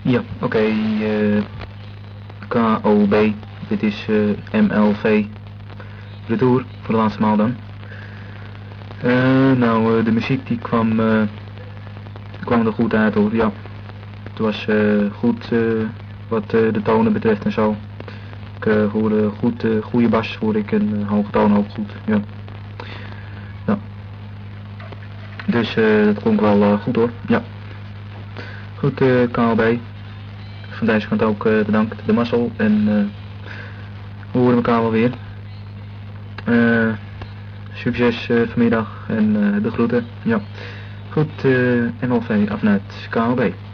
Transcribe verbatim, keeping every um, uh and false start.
Ja, oké. Okay, uh, K O B. Dit is uh, M L V. Retour, voor de laatste maal dan. Uh, nou, uh, de muziek die kwam, uh, kwam er goed uit hoor, ja. Het was uh, goed uh, wat uh, de tonen betreft en zo. Ik uh, hoorde goed, uh, goede bas hoor ik en uh, hoge tonen ook goed, ja. Ja. Dus uh, dat klonk wel uh, goed hoor, ja. Goed, uh, K O B. Van deze kant ook uh, bedankt, de mazzel en uh, we horen elkaar wel weer. Uh, succes uh, vanmiddag en uh, de groeten, ja. Goed, uh, M L V af naar het K O B.